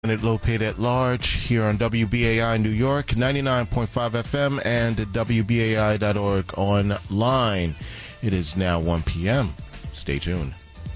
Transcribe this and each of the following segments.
Leonard Lopate at Large here on WBAI New York, 99.5 FM and WBAI.org online. It is now 1 p.m. Stay tuned.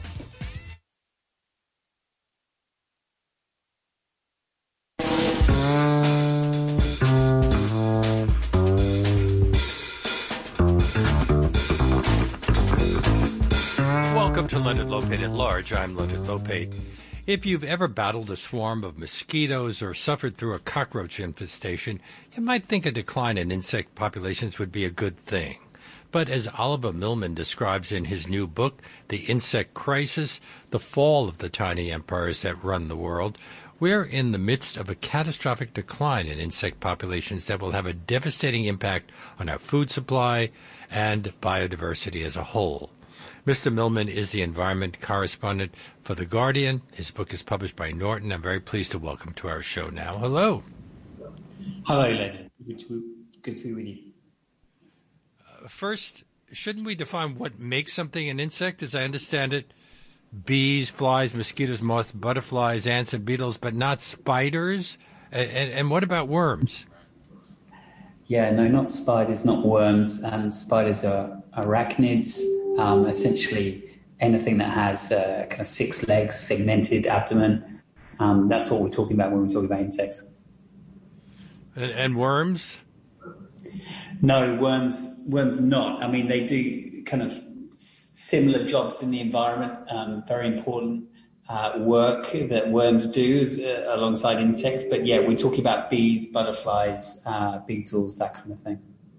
Welcome to Leonard Lopate at Large. I'm Leonard Lopate. If you've ever battled a swarm of mosquitoes or suffered through a cockroach infestation, you might think a decline in insect populations would be a good thing. But as Oliver Millman describes in his new book, The Insect Crisis, The Fall of the Tiny Empires That Run the World, we're in the midst of a catastrophic decline in insect populations that will have a devastating impact on our food supply and biodiversity as a whole. Mr. Millman is the environment correspondent for The Guardian. His book is published by Norton. I'm very pleased to welcome to our show now. Hello. Hello, Leonard. Good to be with you. First, shouldn't we define what makes something an insect? As I understand it, bees, flies, mosquitoes, moths, butterflies, ants, and beetles, but not spiders? And what about worms? Yeah, no, not spiders, not worms. Spiders are arachnids. Essentially anything that has kind of 6 legs, segmented abdomen. That's what we're talking about when we're talking about insects. And worms? No, worms not. I mean, they do kind of similar jobs in the environment, very important work that worms do alongside insects. But yeah, we're talking about bees, butterflies, beetles, that kind of thing.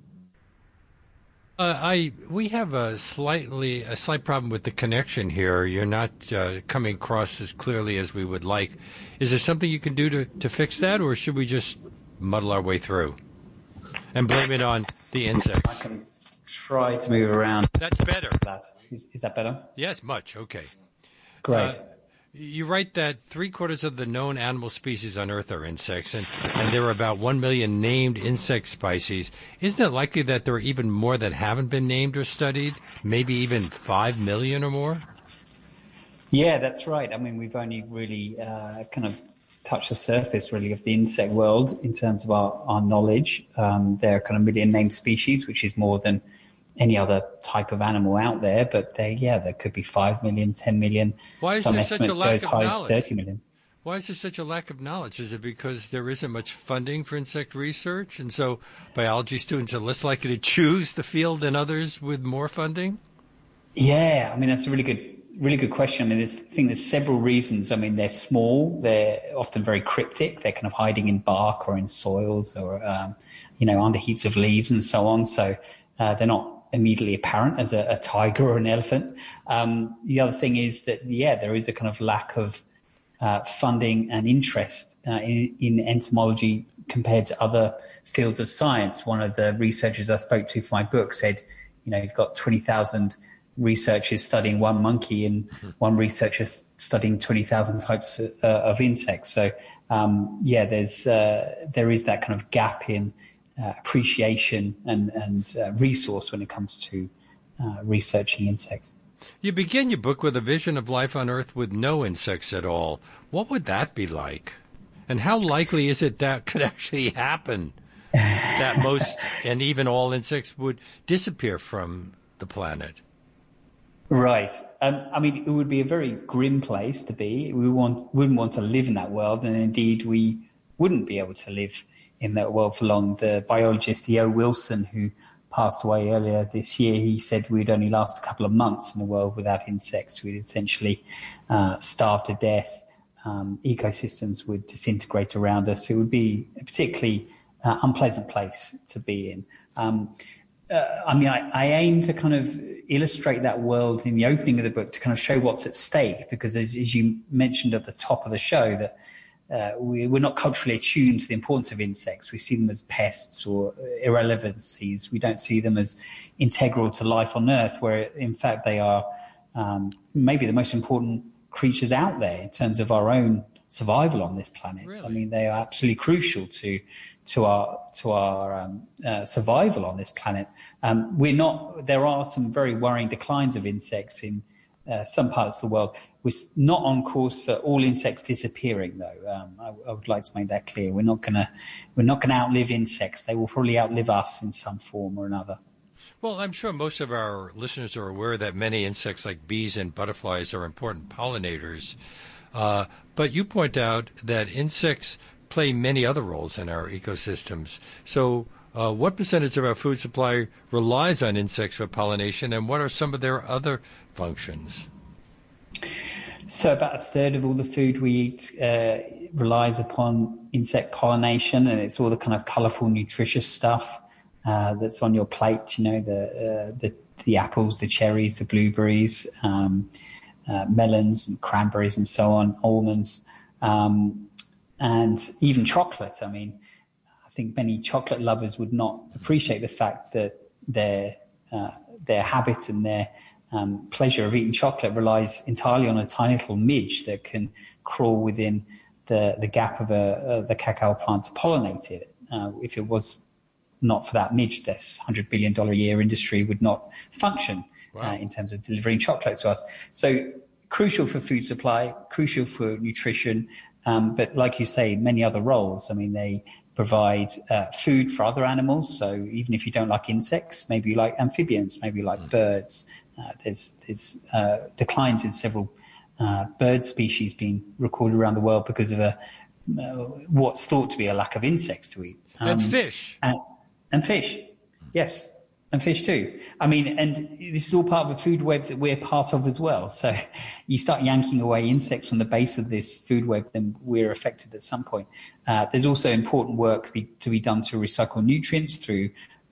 We have a slight problem with the connection here. You're not coming across as clearly as we would like. Is there something you can do to fix that, or should we just muddle our way through and blame it on the insects? I can try to move around. That's better. Is that better? Yes, much. Okay. Great. You write that 3/4 of the known animal species on Earth are insects, and there are about 1 million named insect species. Isn't it likely that there are even more that haven't been named or studied, maybe even 5 million or more? Yeah, that's right. I mean, we've only really kind of touched the surface, really, of the insect world in terms of our knowledge. There are kind of 1 million named species, which is more than any other type of animal out there, but there could be 5 million, 10 million. Why is Some there such a estimates lack go as of high knowledge? as 30 million. Why is there such a lack of knowledge? Is it because there isn't much funding for insect research, and so biology students are less likely to choose the field than others with more funding? Yeah, I mean, that's a really good question. I mean, I think there's several reasons. I mean, they're small, they're often very cryptic, they're kind of hiding in bark or in soils or, under heaps of leaves and so on. So they're not immediately apparent as a tiger or an elephant. The other thing is that, there is a kind of lack of funding and interest in entomology compared to other fields of science. One of the researchers I spoke to for my book said, you've got 20,000 researchers studying one monkey and one researcher studying 20,000 types of insects. So, there is that kind of gap in appreciation and resource when it comes to researching insects. You begin your book with a vision of life on Earth with no insects at all. What would that be like? And how likely is it that could actually happen, that most and even all insects would disappear from the planet? Right. I mean, it would be a very grim place to be. We wouldn't want to live in that world, and indeed we wouldn't be able to live in that world for long. The biologist E.O. Wilson, who passed away earlier this year, he said we'd only last a couple of months in a world without insects. We'd essentially starve to death. Ecosystems would disintegrate around us. It would be a particularly unpleasant place to be in. I aim to kind of illustrate that world in the opening of the book to kind of show what's at stake, because as you mentioned at the top of the show, that we're not culturally attuned to the importance of insects. We see them as pests or irrelevancies. We don't see them as integral to life on Earth, where in fact they are maybe the most important creatures out there in terms of our own survival on this planet. Really? I mean, they are absolutely crucial to our survival on this planet. There are some very worrying declines of insects in some parts of the world. We're not on course for all insects disappearing, though. I would like to make that clear. We're not gonna outlive insects. They will probably outlive us in some form or another. Well, I'm sure most of our listeners are aware that many insects like bees and butterflies are important pollinators. But you point out that insects play many other roles in our ecosystems. So what percentage of our food supply relies on insects for pollination, and what are some of their other functions? So about a third of all the food we eat relies upon insect pollination, and it's all the kind of colourful, nutritious stuff that's on your plate. You know, the apples, the cherries, the blueberries, melons and cranberries and so on, almonds, and even chocolate. I mean, I think many chocolate lovers would not appreciate the fact that their habit and their pleasure of eating chocolate relies entirely on a tiny little midge that can crawl within the gap of the cacao plant to pollinate it. If it was not for that midge, this $100 billion a year industry would not function. Wow. In terms of delivering chocolate to us. So crucial for food supply, crucial for nutrition, but like you say, many other roles. I mean, they provide food for other animals. So even if you don't like insects, maybe you like amphibians, maybe you like birds. There's declines in several bird species being recorded around the world because of what's thought to be a lack of insects to eat. And fish. And fish, yes. And fish too. I mean, and this is all part of a food web that we're part of as well. So you start yanking away insects from the base of this food web, then we're affected at some point. There's also important work to be done to recycle nutrients through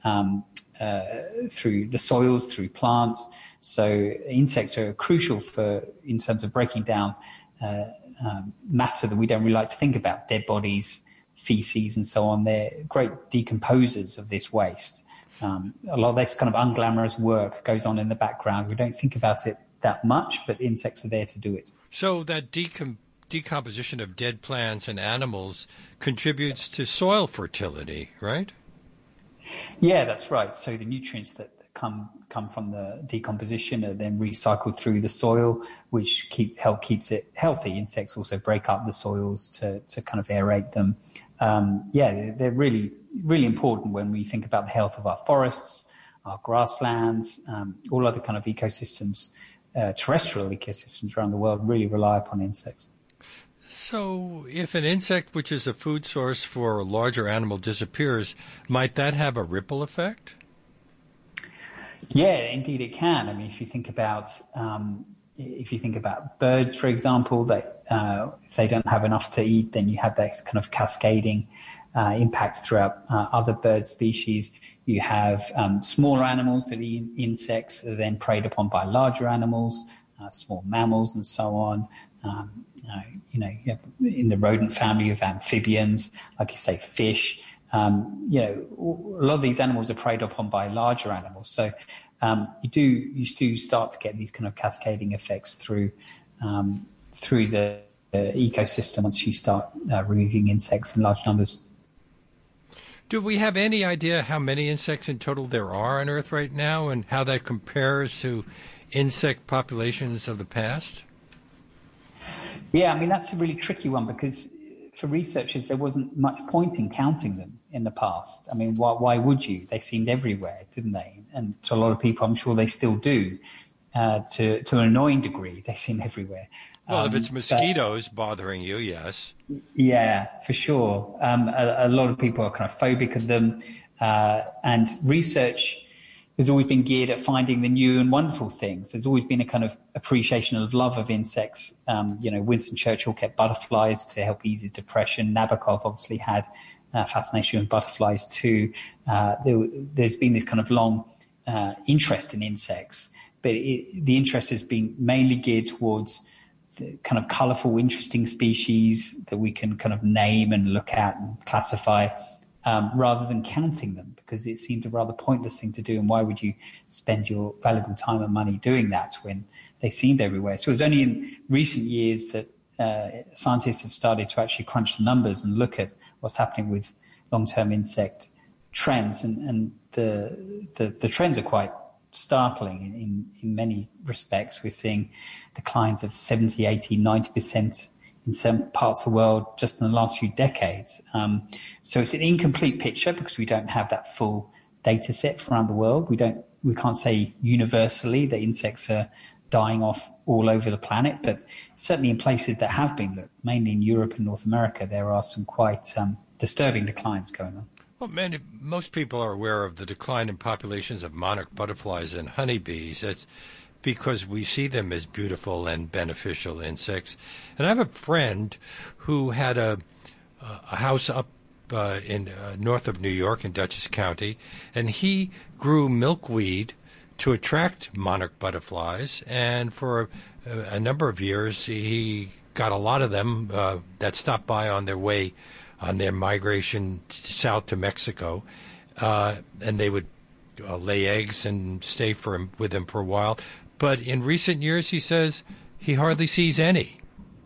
the soils, through plants. So insects are crucial in terms of breaking down matter that we don't really like to think about, dead bodies, feces, and so on. They're great decomposers of this waste. A lot of this kind of unglamorous work goes on in the background. We don't think about it that much, but insects are there to do it. So that decomposition of dead plants and animals contributes to soil fertility, right? Yeah, that's right. So the nutrients that come from the decomposition are then recycled through the soil, which keeps it healthy. Insects also break up the soils to kind of aerate them. They're really, really important when we think about the health of our forests, our grasslands, all other kind of ecosystems, terrestrial ecosystems around the world really rely upon insects. So if an insect, which is a food source for a larger animal, disappears, might that have a ripple effect? Yeah, indeed it can. I mean, if you think about birds, for example, that if they don't have enough to eat, then you have that kind of cascading impacts throughout other bird species. You have smaller animals that eat insects that are then preyed upon by larger animals, small mammals, and so on. You have in the rodent family of amphibians, like you say, fish. A lot of these animals are preyed upon by larger animals. So you do start to get these kind of cascading effects through the ecosystem once you start removing insects in large numbers. Do we have any idea how many insects in total there are on Earth right now and how that compares to insect populations of the past? Yeah, I mean, that's a really tricky one because for researchers, there wasn't much point in counting them in the past. I mean, why would you? They seemed everywhere, didn't they? And to a lot of people, I'm sure they still do, to an annoying degree. They seem everywhere. Well, if it's mosquitoes bothering you, yes. Yeah, for sure. A lot of people are kind of phobic of them. And research has always been geared at finding the new and wonderful things. There's always been a kind of appreciation of love of insects. Winston Churchill kept butterflies to help ease his depression. Nabokov obviously had fascination with butterflies too. There's been this kind of long interest in insects, but the interest has been mainly geared towards the kind of colorful, interesting species that we can kind of name and look at and classify, rather than counting them, because it seemed a rather pointless thing to do. And why would you spend your valuable time and money doing that when they seemed everywhere? So it was only in recent years that scientists have started to actually crunch the numbers and look at what's happening with long-term insect trends. And the trends are quite startling in many respects. We're seeing declines of 70, 80, 90% in some parts of the world just in the last few decades. So it's an incomplete picture because we don't have that full data set from around the world. We can't say universally that insects are dying off all over the planet, but certainly in places that have been, mainly in Europe and North America, there are some quite disturbing declines going on. Well, most people are aware of the decline in populations of monarch butterflies and honeybees. That's because we see them as beautiful and beneficial insects. And I have a friend who had a house up in north of New York in Dutchess County, and he grew milkweed to attract monarch butterflies. And for a number of years, he got a lot of them that stopped by on their way on their migration south to Mexico, and they would lay eggs and stay with him for a while. But in recent years, he says he hardly sees any.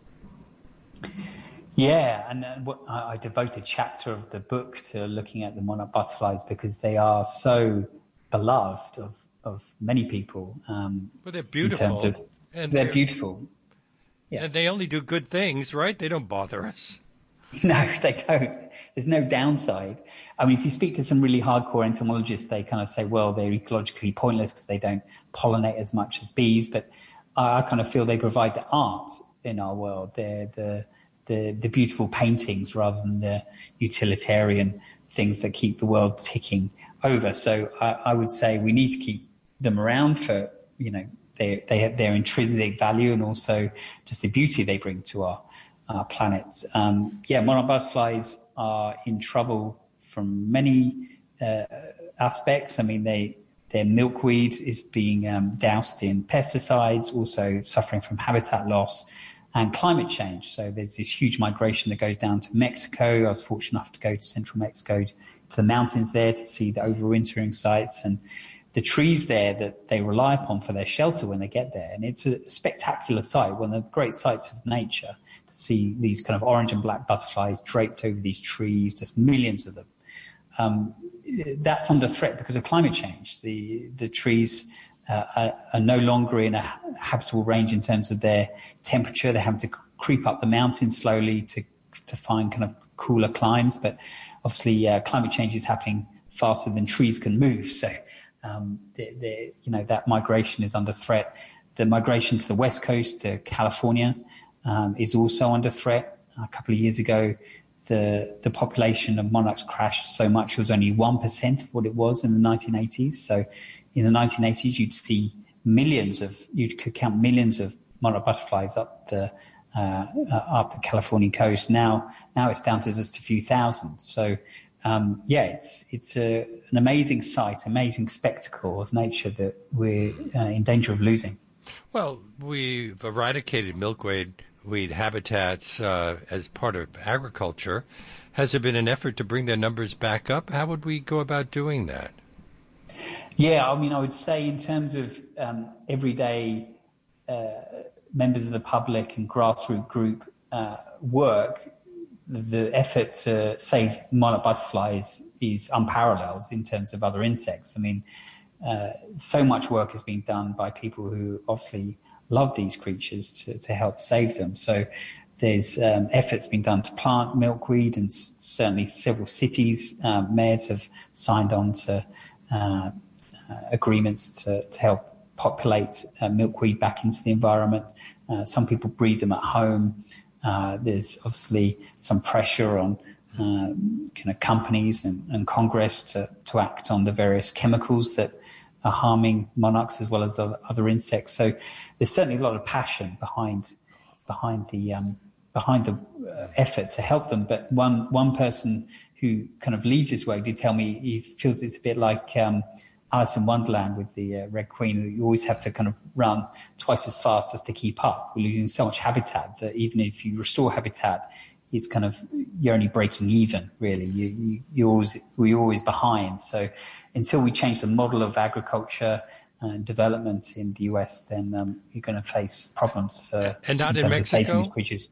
Yeah, and I devote a chapter of the book to looking at the monarch butterflies because they are so beloved of many people. Well, they're beautiful. They're beautiful. Yeah. And they only do good things, right? They don't bother us. No, they don't. There's no downside. I mean, if you speak to some really hardcore entomologists, they kind of say, well, they're ecologically pointless because they don't pollinate as much as bees. But I kind of feel they provide the art in our world. They're the beautiful paintings rather than the utilitarian things that keep the world ticking over. So I would say we need to keep them around for, they have their intrinsic value and also just the beauty they bring to our planet. Monarch butterflies are in trouble from many aspects. I mean, their milkweed is being doused in pesticides, also suffering from habitat loss and climate change. So there's this huge migration that goes down to Mexico. I was fortunate enough to go to central Mexico, to the mountains there to see the overwintering sites and the trees there that they rely upon for their shelter when they get there. And it's a spectacular sight, one of the great sights of nature, to see these kind of orange and black butterflies draped over these trees, just millions of them. That's under threat because of climate change. The trees are no longer in a habitable range in terms of their temperature. They're having to creep up the mountain slowly to find kind of cooler climes. But obviously, climate change is happening faster than trees can move. So, that migration is under threat. The migration to the West Coast, to California, is also under threat. A couple of years ago, the population of monarchs crashed so much it was only 1% of what it was in the 1980s. So in the 1980s, you could count millions of monarch butterflies up the Californian coast. Now it's down to just a few thousand. So it's an amazing sight, amazing spectacle of nature that we're in danger of losing. Well, we've eradicated milkweed habitats as part of agriculture. Has there been an effort to bring their numbers back up? How would we go about doing that? Yeah, I mean, I would say in terms of everyday members of the public and grassroots group work, the effort to save monarch butterflies is unparalleled in terms of other insects. I mean, so much work is being done by people who obviously love these creatures to help save them. So there's efforts being done to plant milkweed, and certainly several cities, mayors have signed on to agreements to help populate milkweed back into the environment. Some people breed them at home. There's obviously some pressure on kind of companies and Congress to act on the various chemicals that are harming monarchs as well as other insects. So there's certainly a lot of passion behind the effort to help them. But one person who kind of leads this work did tell me he feels it's a bit like Alice in Wonderland with the Red Queen. You always have to kind of run twice as fast as to keep up. We're losing so much habitat that even if you restore habitat, it's kind of, you're only breaking even, really. We're always behind. So until we change the model of agriculture and development in the US, then you're going to face problems for and not in Mexico. These creatures.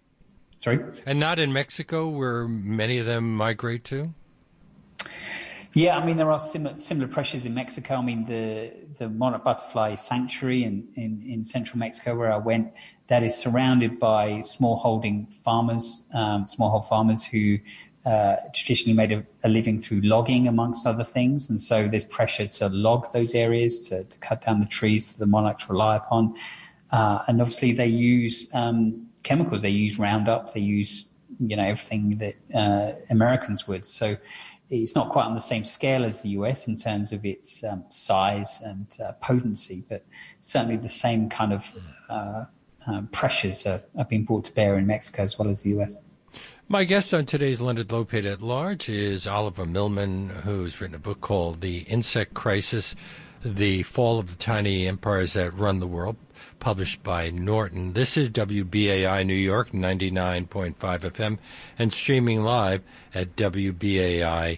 Sorry? And not in Mexico, where many of them migrate to? Yeah, I mean, there are similar pressures in Mexico. I mean, the monarch butterfly sanctuary in central Mexico where I went, that is surrounded by smallhold farmers who traditionally made a living through logging, amongst other things. And so there's pressure to log those areas, to cut down the trees that the monarchs rely upon. And obviously they use chemicals. They use Roundup. They use, everything that Americans would. So it's not quite on the same scale as the US in terms of its size and potency, but certainly the same kind of pressures are being brought to bear in Mexico as well as the US. My guest on today's Leonard Lopate at Large is Oliver Millman, who's written a book called The Insect Crisis, The Fall of the Tiny Empires That Run the World, published by Norton. This is WBAI New York, 99.5 FM, and streaming live at WBAI.org.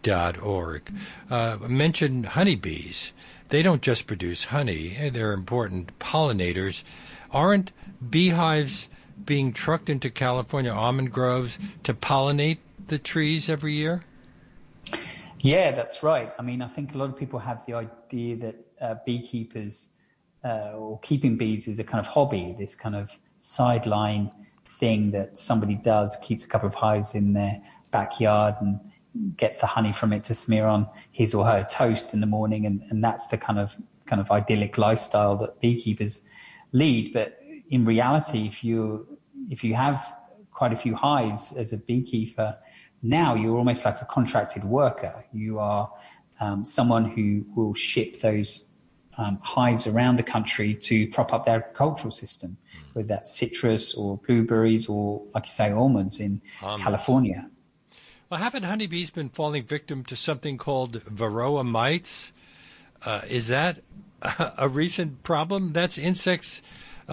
Mentioned honeybees. They don't just produce honey. They're important pollinators. Aren't beehives being trucked into California almond groves to pollinate the trees every year? Yeah, that's right. I mean, I think a lot of people have the idea that beekeepers or keeping bees is a kind of hobby, this kind of sideline thing that somebody does, keeps a couple of hives in their backyard and gets the honey from it to smear on his or her toast in the morning. And that's the kind of idyllic lifestyle that beekeepers lead. But in reality, if you have quite a few hives as a beekeeper, now you're almost like a contracted worker. You are someone who will ship those hives around the country to prop up their agricultural system, whether that's citrus or blueberries or, like you say, almonds in California. Well, haven't honeybees been falling victim to something called Varroa mites? Is that a recent problem? That's insects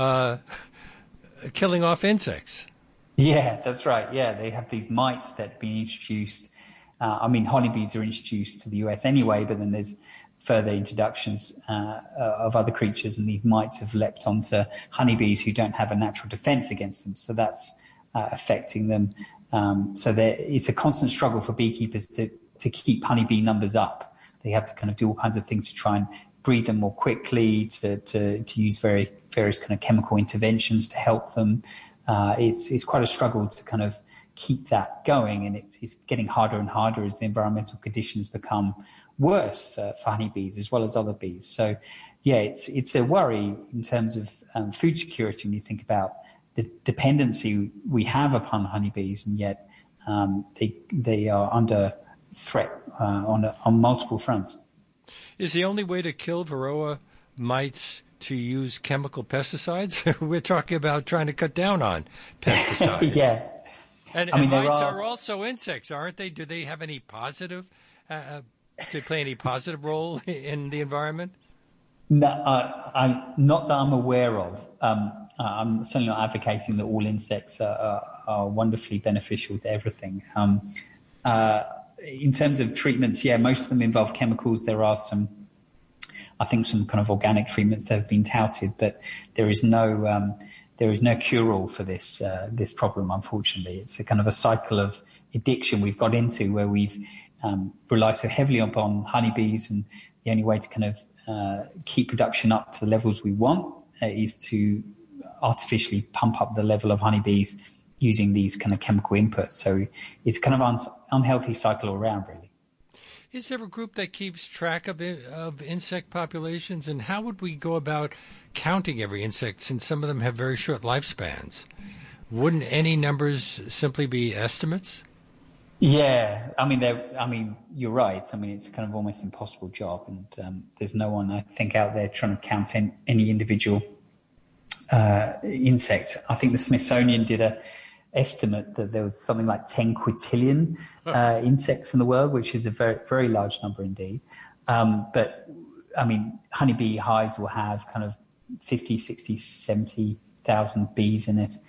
killing off insects. Yeah, that's right. Yeah, they have these mites that have been introduced. Honeybees are introduced to the US anyway, but then there's further introductions of other creatures, and these mites have leapt onto honeybees who don't have a natural defense against them. So that's affecting them. It's a constant struggle for beekeepers to keep honeybee numbers up. They have to kind of do all kinds of things to try and breed them more quickly, to use various kind of chemical interventions to help them. It's quite a struggle to kind of keep that going, and it's getting harder and harder as the environmental conditions become worse for honeybees as well as other bees. So, yeah, it's a worry in terms of food security when you think about the dependency we have upon honeybees, and yet they are under threat on multiple fronts. Is the only way to kill Varroa mites to use chemical pesticides? We're talking about trying to cut down on pesticides. Yeah. And mites are also insects, aren't they? Do they have any positive, to play any positive role in the environment? No, I'm not that I'm aware of. I'm certainly not advocating that all insects are wonderfully beneficial to everything. In terms of treatments, yeah, most of them involve chemicals. There are some kind of organic treatments that have been touted, but there is no cure-all for this problem, unfortunately. It's a kind of a cycle of addiction we've got into, where we've relied so heavily upon honeybees, and the only way to kind of keep production up to the levels we want is to artificially pump up the level of honeybees using these kind of chemical inputs. So it's kind of unhealthy cycle all around, really. Is there a group that keeps track of insect populations, and how would we go about counting every insect, since some of them have very short lifespans? Wouldn't any numbers simply be estimates? Yeah, you're right. It's kind of almost impossible job, and there's no one, I think, out there trying to count any individual insect. I think the Smithsonian did a estimate that there was something like 10 quintillion insects in the world, which is a very, very large number indeed. But honeybee hives will have kind of 50, 60, 70,000 bees in it.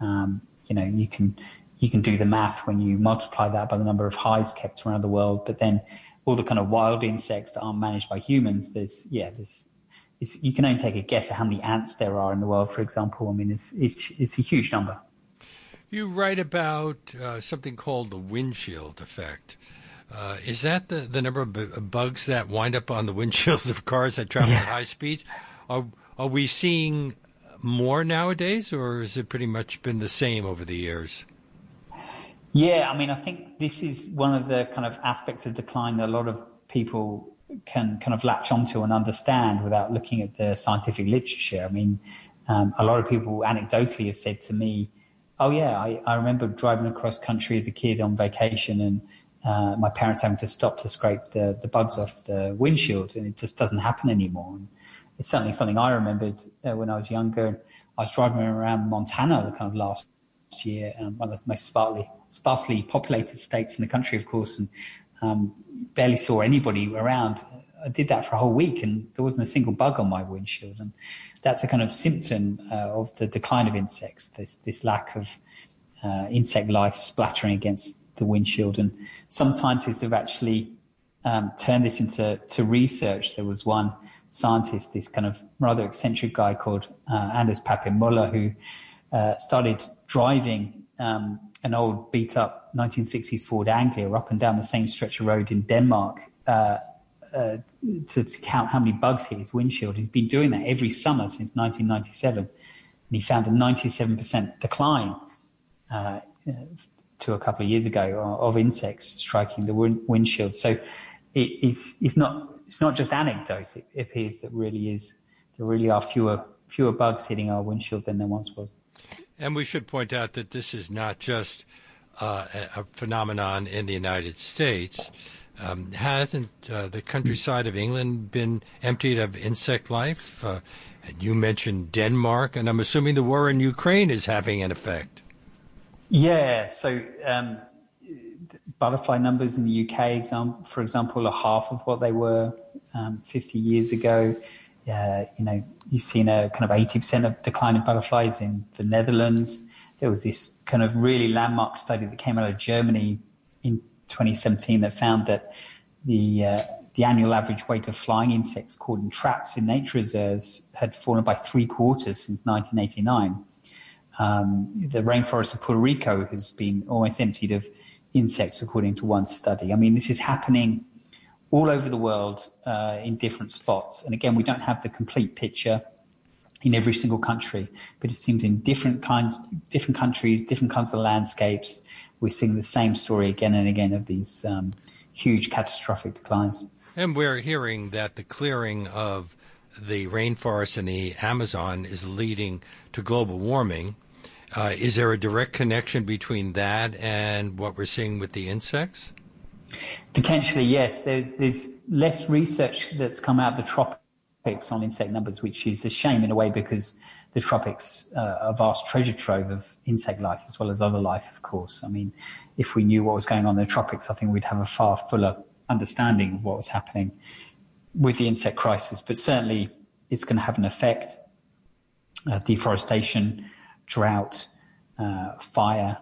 You can do the math when you multiply that by the number of hives kept around the world. But then all the kind of wild insects that aren't managed by humans, you can only take a guess at how many ants there are in the world, for example. It's a huge number. You write about something called the windshield effect. Is that the number of bugs that wind up on the windshields of cars that travel at high speeds? Are we seeing more nowadays, or has it pretty much been the same over the years? Yeah, I mean, I think this is one of the kind of aspects of decline that a lot of people can kind of latch onto and understand without looking at the scientific literature. I mean, a lot of people anecdotally have said to me, oh yeah, I remember driving across country as a kid on vacation and my parents having to stop to scrape the bugs off the windshield, and it just doesn't happen anymore. And it's certainly something I remembered when I was younger. I was driving around Montana the kind of last year, one of the most sparsely populated states in the country, of course, and barely saw anybody around. I did that for a whole week and there wasn't a single bug on my windshield. And that's a kind of symptom of the decline of insects, this lack of insect life splattering against the windshield. And some scientists have actually turned this into research. There was one scientist, this kind of rather eccentric guy called Anders Pape-Møller, who started driving an old beat-up 1960s Ford Anglia up and down the same stretch of road in Denmark to count how many bugs hit his windshield. He's been doing that every summer since 1997, and he found a 97% decline to a couple of years ago of insects striking the windshield. So it's not just anecdote. It appears that there really are fewer bugs hitting our windshield than there once was. And we should point out that this is not just a phenomenon in the United States. Hasn't the countryside of England been emptied of insect life? And you mentioned Denmark, and I'm assuming the war in Ukraine is having an effect. Yeah, so butterfly numbers in the UK, for example, are half of what they were 50 years ago. You've seen a kind of 80% of decline in butterflies in the Netherlands. There was this kind of really landmark study that came out of Germany in 2017 that found that the annual average weight of flying insects caught in traps in nature reserves had fallen by 3/4 since 1989. The rainforest of Puerto Rico has been almost emptied of insects, according to one study. I mean, this is happening all over the world in different spots. And again, we don't have the complete picture in every single country, but it seems in different countries, different kinds of landscapes, we're seeing the same story again and again of these huge catastrophic declines. And we're hearing that the clearing of the rainforest in the Amazon is leading to global warming. Is there a direct connection between that and what we're seeing with the insects? Potentially, yes. There's less research that's come out of the tropics on insect numbers, which is a shame in a way because the tropics are a vast treasure trove of insect life as well as other life, of course. I mean, if we knew what was going on in the tropics, I think we'd have a far fuller understanding of what was happening with the insect crisis. But certainly it's going to have an effect. Deforestation, drought, fire,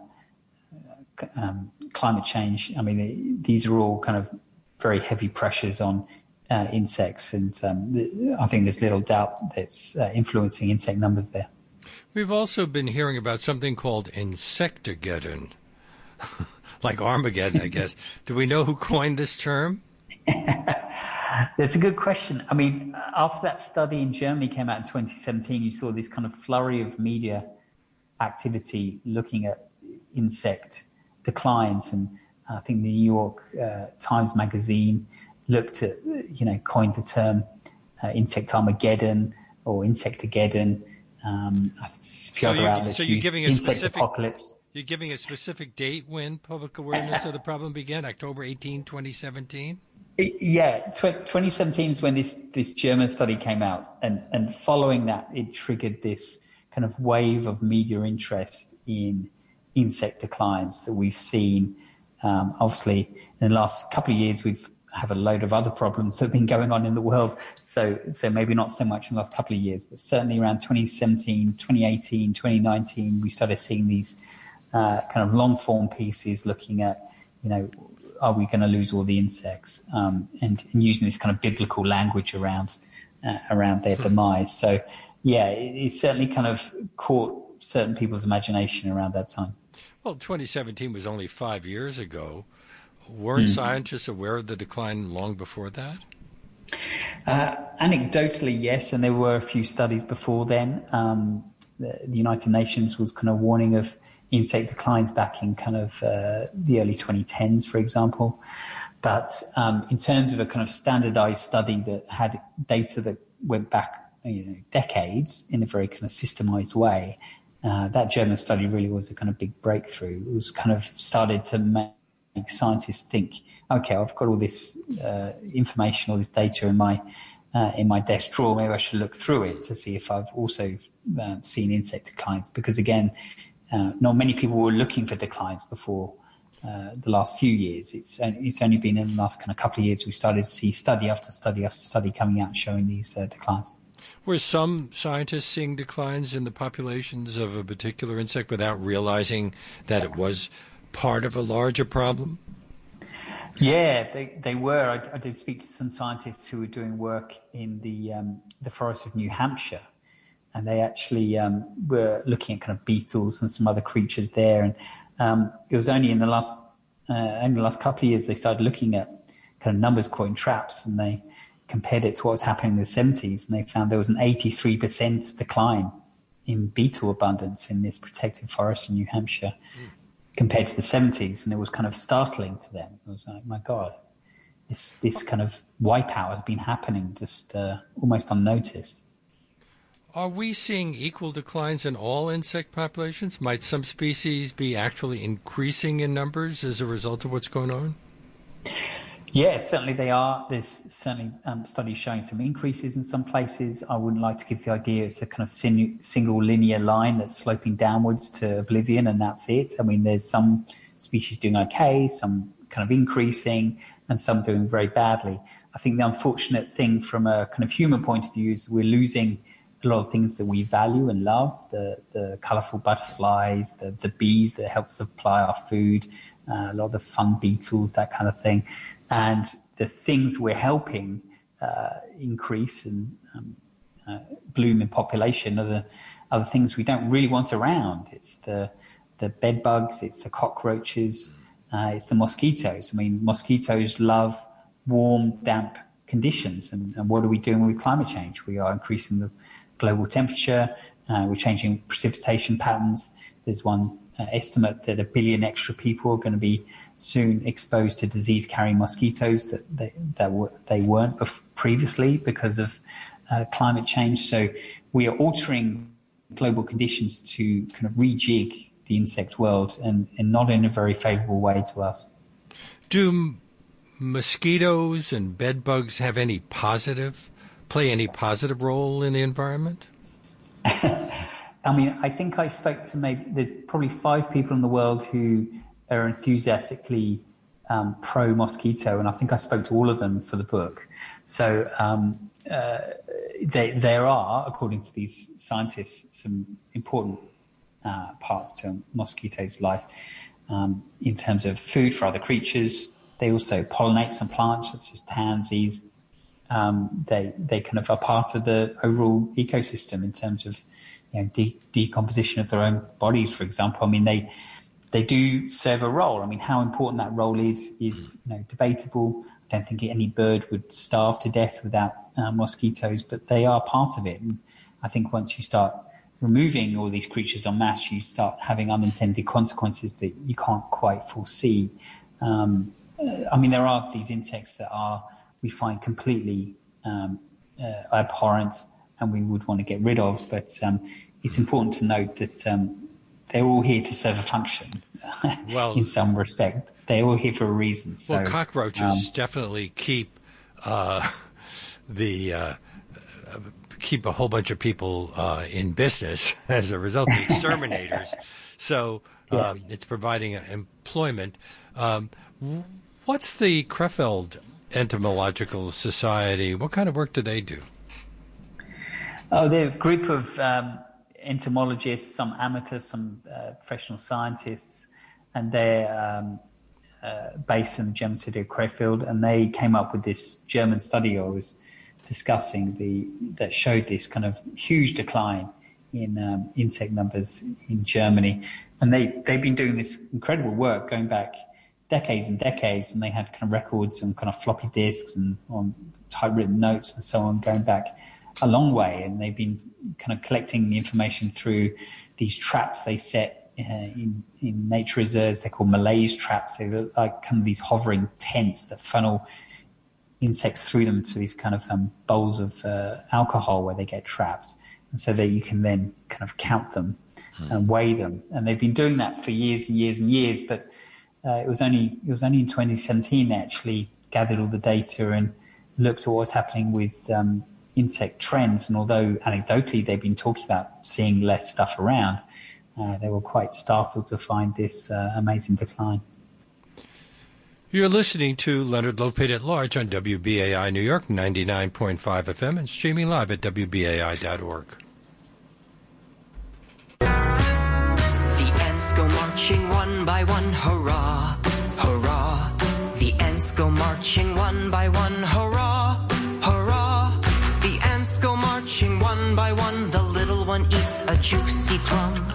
climate change. I mean, these are all kind of very heavy pressures on insects, and I think there's little doubt that's influencing insect numbers there. We've also been hearing about something called Insectageddon, like Armageddon, I guess. Do we know who coined this term? That's a good question. I mean, after that study in Germany came out in 2017, you saw this kind of flurry of media activity looking at insect declines, and I think the New York Times Magazine looked at, coined the term Insect Armageddon or Insectageddon. A few other outlets used Insect Apocalypse. You're giving a specific date when public awareness of the problem began, October 18, 2017? Yeah, 2017 is when this German study came out, and following that, it triggered this kind of wave of media interest in insect declines that we've seen. Obviously, in the last couple of years, we've have a load of other problems that have been going on in the world. So maybe not so much in the last couple of years, but certainly around 2017, 2018, 2019, we started seeing these kind of long form pieces looking at, are we going to lose all the insects? And using this kind of biblical language around their demise. So yeah, it certainly kind of caught certain people's imagination around that time. Well, 2017 was only 5 years ago. Weren't scientists aware of the decline long before that? Anecdotally, yes, and there were a few studies before then. The United Nations was kind of warning of insect declines back in kind of the early 2010s, for example. But in terms of a kind of standardized study that had data that went back decades in a very kind of systemized way, that German study really was a kind of big breakthrough. It was kind of started to make scientists think, okay, I've got all this information, all this data in my desk drawer. Maybe I should look through it to see if I've also seen insect declines. Because again, not many people were looking for declines before the last few years. It's only been in the last kind of couple of years we started to see study after study after study coming out showing these declines. Were some scientists seeing declines in the populations of a particular insect without realizing that it was part of a larger problem? Yeah, they were. I did speak to some scientists who were doing work in the forest of New Hampshire, and they actually were looking at kind of beetles and some other creatures there. And it was only in the last couple of years they started looking at kind of numbers caught in traps, and they compared it to what was happening in the 70s, and they found there was an 83% decline in beetle abundance in this protected forest in New Hampshire compared to the 70s, and it was kind of startling to them. It was like, my God, this kind of wipeout has been happening just almost unnoticed. Are we seeing equal declines in all insect populations? Might some species be actually increasing in numbers as a result of what's going on? Yeah, certainly they are. There's certainly studies showing some increases in some places. I wouldn't like to give the idea it's a kind of single linear line that's sloping downwards to oblivion and that's it. I mean, there's some species doing okay, some kind of increasing, and some doing very badly. I think the unfortunate thing from a kind of human point of view is we're losing a lot of things that we value and love, the colorful butterflies, the bees that help supply our food, a lot of the fun beetles, that kind of thing. And the things we're helping increase and bloom in population are the things we don't really want around. It's the bed bugs, it's the cockroaches, it's the mosquitoes. I mean, mosquitoes love warm, damp conditions. And what are we doing with climate change? We are increasing the global temperature. We're changing precipitation patterns. There's one estimate that 1 billion extra people are going to be soon exposed to disease-carrying mosquitoes that they weren't previously because of climate change. So we are altering global conditions to kind of rejig the insect world and not in a very favorable way to us. Do mosquitoes and bed bugs play any positive role in the environment? I mean, I think I spoke to there's probably 5 people in the world who are enthusiastically pro-mosquito, and I think I spoke to all of them for the book. So there are, according to these scientists, some important parts to mosquitoes' life in terms of food for other creatures. They also pollinate some plants, such as pansies. They kind of are part of the overall ecosystem in terms of decomposition of their own bodies, for example. I mean, they do serve a role. I mean, how important that role is debatable. I don't think any bird would starve to death without mosquitoes, but they are part of it. And I think once you start removing all these creatures en masse, you start having unintended consequences that you can't quite foresee. I mean, there are these insects that we find completely abhorrent and we would want to get rid of, but it's important to note that they're all here to serve a function. In some respect, they're all here for a reason. So, well, cockroaches definitely keep keep a whole bunch of people in business as a result of exterminators. So it's providing employment. What's the Crefeld Entomological Society? What kind of work do they do? Oh, they're a group of entomologists, some amateurs, some professional scientists, and they're based in the German city of Krefeld, and they came up with this German study I was discussing that showed this kind of huge decline in insect numbers in Germany. And they've been doing this incredible work going back decades and decades, and they had kind of records on kind of floppy disks and on typewritten notes and so on, going back a long way. And they've been kind of collecting information through these traps they set in nature reserves. They're called malaise traps. They look like kind of these hovering tents that funnel insects through them to these kind of bowls of alcohol where they get trapped, and so that you can then kind of count them and weigh them. And they've been doing that for years and years and years, but it was only in 2017 they actually gathered all the data and looked at what was happening with insect trends. And although anecdotally they've been talking about seeing less stuff around, they were quite startled to find this amazing decline. You're listening to Leonard Lopate at Large on WBAI New York, 99.5 FM, and streaming live at WBAI.org. The ants go marching one by one, hurrah, hurrah. The ants go marching one by one, hurrah, hurrah. The ants go marching one by one, the little one eats a juicy plum.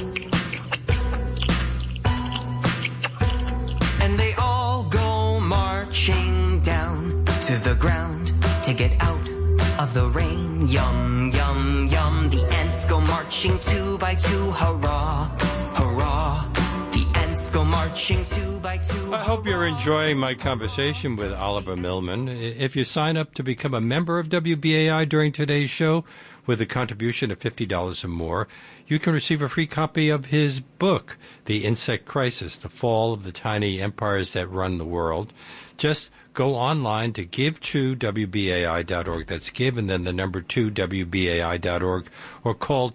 And they all go marching down to the ground to get out of the rain. Yum, yum, yum. The ants go marching two by two, hurrah, hurrah. The ants go marching two by two. I hope you're enjoying my conversation with Oliver Millman. If you sign up to become a member of WBAI during today's show with a contribution of $50 or more, you can receive a free copy of his book, The Insect Crisis, The Fall of the Tiny Empires That Run the World. Just go online to give2wbai.org. That's give and then the number 2, wbai.org, or call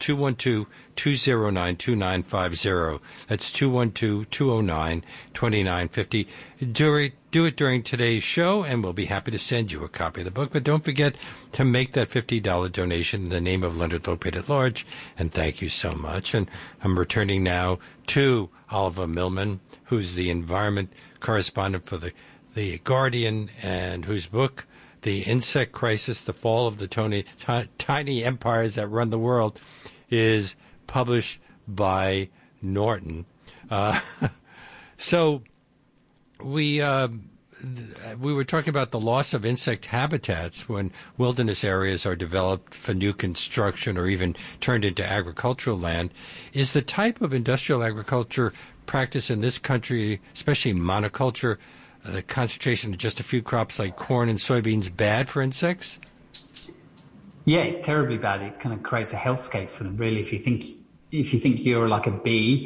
212-209-2950. That's 212-209-2950. Do it during today's show, and we'll be happy to send you a copy of the book. But don't forget to make that $50 donation in the name of Leonard Lopate at Large, and thank you so much. And I'm returning now to Oliver Millman, who's the environment correspondent for the Guardian, and whose book, The Insect Crisis, The Fall of the Tiny Empires That Run the World, is published by Norton. So we were talking about the loss of insect habitats when wilderness areas are developed for new construction or even turned into agricultural land. Is the type of industrial agriculture practiced in this country, especially monoculture, the concentration of just a few crops like corn and soybeans, bad for insects? Yeah, it's terribly bad. It kind of creates a hellscape for them, really. If you think you're like a bee,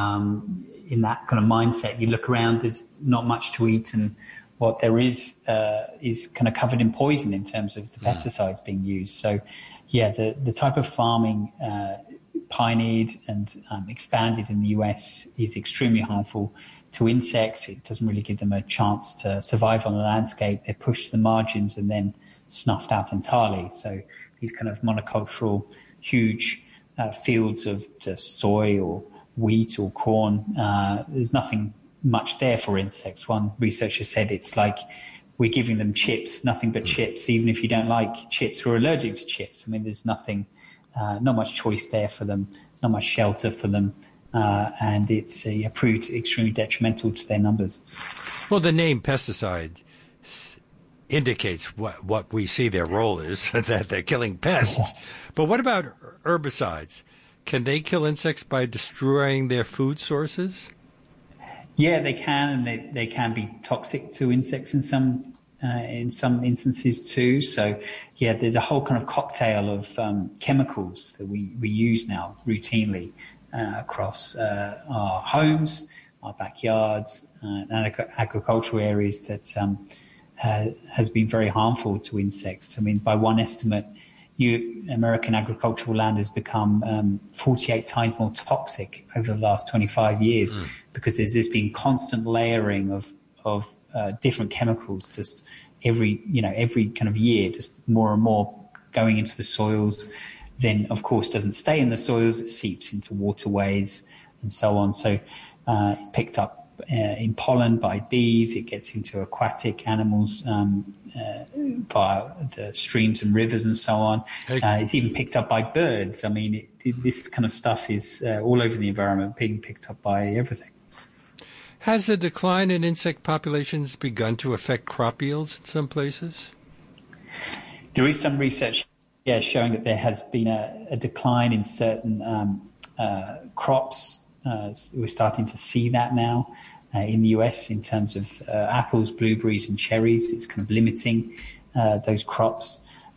in that kind of mindset, you look around, there's not much to eat, and what there is kind of covered in poison in terms of the pesticides being used. So, yeah, the type of farming pioneered and expanded in the US is extremely harmful to insects. It doesn't really give them a chance to survive on the landscape. They're pushed to the margins and then snuffed out entirely. So these kind of monocultural, huge fields of just soy or wheat or corn, there's nothing much there for insects. One researcher said it's like we're giving them chips, nothing but chips, even if you don't like chips or allergic to chips. I mean, there's nothing, not much choice there for them, not much shelter for them. And it's proved extremely detrimental to their numbers. Well, the name pesticide indicates what we see their role is, that they're killing pests. But what about herbicides? Can they kill insects by destroying their food sources? Yeah, they can, and they can be toxic to insects in some instances too. So, yeah, there's a whole kind of cocktail of chemicals that we use now routinely across our homes, our backyards, and agricultural areas that has been very harmful to insects. I mean, by one estimate, American agricultural land has become 48 times more toxic over the last 25 years because there's this been constant layering of different chemicals just every kind of year, just more and more going into the soils. Then, of course, doesn't stay in the soils. It seeps into waterways and so on. So it's picked up in pollen by bees. It gets into aquatic animals via the streams and rivers and so on. It's even picked up by birds. I mean, this kind of stuff is all over the environment, being picked up by everything. Has the decline in insect populations begun to affect crop yields in some places? There is some research, showing that there has been a decline in certain crops. We're starting to see that now in the US in terms of apples, blueberries, and cherries. It's kind of limiting those crops.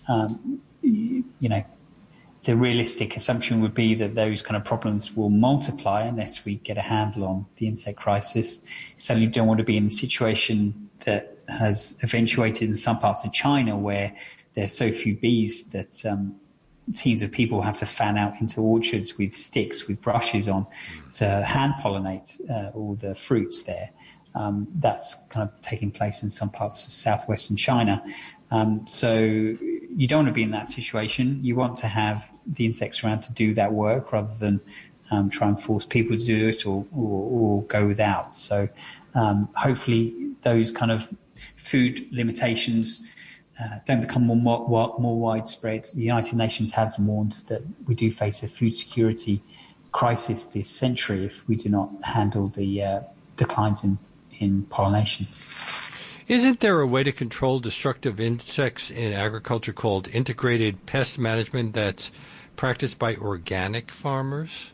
The realistic assumption would be that those kind of problems will multiply unless we get a handle on the insect crisis. Certainly don't want to be in a situation that has eventuated in some parts of China where there are so few bees that teams of people have to fan out into orchards with sticks with brushes on to hand pollinate all the fruits there. That's kind of taking place in some parts of southwestern China. So you don't want to be in that situation. You want to have the insects around to do that work rather than try and force people to do it or go without. So hopefully those kind of food limitations don't become more widespread. The United Nations has warned that we do face a food security crisis this century if we do not handle the declines in pollination. Isn't there a way to control destructive insects in agriculture called integrated pest management that's practiced by organic farmers?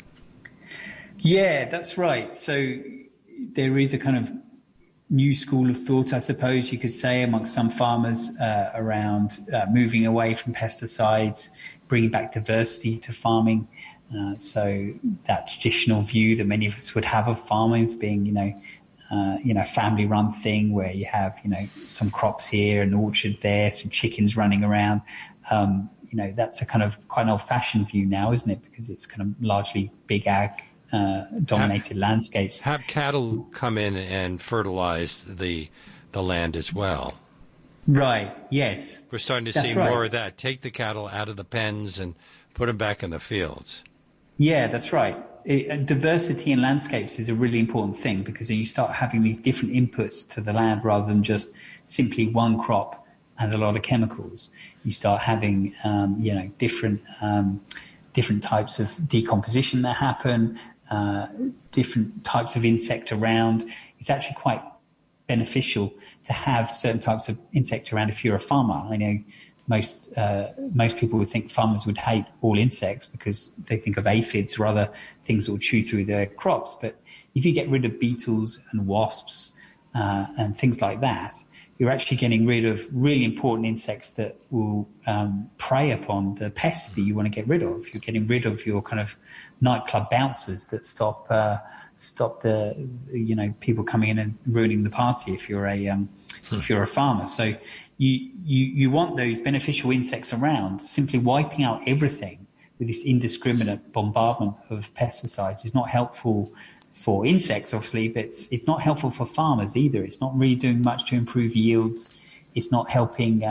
Yeah, that's right. So there is a kind of new school of thought, I suppose you could say, amongst some farmers around moving away from pesticides, bringing back diversity to farming. So that traditional view that many of us would have of farming as being, family-run thing where you have, some crops here, an orchard there, some chickens running around. That's a kind of quite an old-fashioned view now, isn't it? Because it's kind of largely big ag dominated landscapes. Have cattle come in and fertilize the land as well. Right, yes. We're starting to see more of that. Take the cattle out of the pens and put them back in the fields. Yeah, that's right. Diversity in landscapes is a really important thing because you start having these different inputs to the land rather than just simply one crop and a lot of chemicals. You start having, different types of decomposition that happen, different types of insect around. It's actually quite beneficial to have certain types of insect around if you're a farmer. I know most people would think farmers would hate all insects because they think of aphids or other things that will chew through their crops. But if you get rid of beetles and wasps and things like that, you're actually getting rid of really important insects that will prey upon the pests that you want to get rid of. You're getting rid of your kind of nightclub bouncers that stop the people coming in and ruining the party if you're a farmer. So you want those beneficial insects around. Simply wiping out everything with this indiscriminate bombardment of pesticides is not helpful for insects, obviously, but it's not helpful for farmers either. It's not really doing much to improve yields. It's not helping,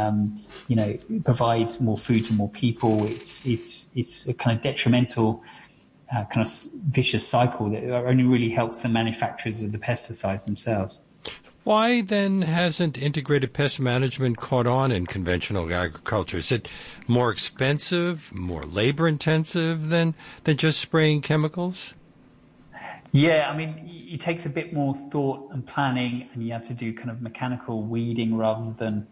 provide more food to more people. It's a kind of detrimental, kind of vicious cycle that only really helps the manufacturers of the pesticides themselves. Why then hasn't integrated pest management caught on in conventional agriculture? Is it more expensive, more labor intensive than just spraying chemicals? Yeah, I mean, it takes a bit more thought and planning, and you have to do kind of mechanical weeding rather than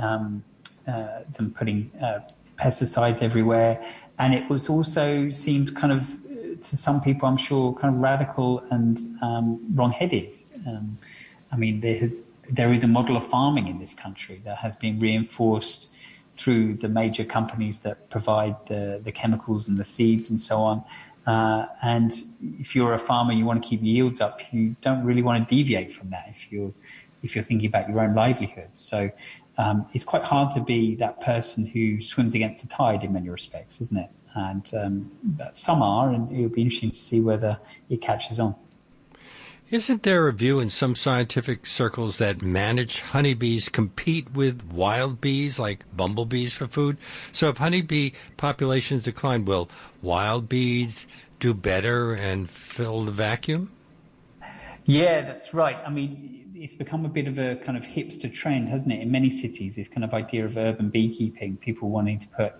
putting pesticides everywhere. And it was also seemed kind of, to some people, I'm sure, kind of radical and wrong-headed. I mean, there is a model of farming in this country that has been reinforced through the major companies that provide the chemicals and the seeds and so on. And if you're a farmer, you want to keep yields up. You don't really want to deviate from that if you're thinking about your own livelihood. So it's quite hard to be that person who swims against the tide in many respects, isn't it? And some are, and it'll be interesting to see whether it catches on. Isn't there a view in some scientific circles that managed honeybees compete with wild bees, like bumblebees, for food? So if honeybee populations decline, will wild bees do better and fill the vacuum? Yeah, that's right. I mean, it's become a bit of a kind of hipster trend, hasn't it? In many cities, this kind of idea of urban beekeeping, people wanting to put,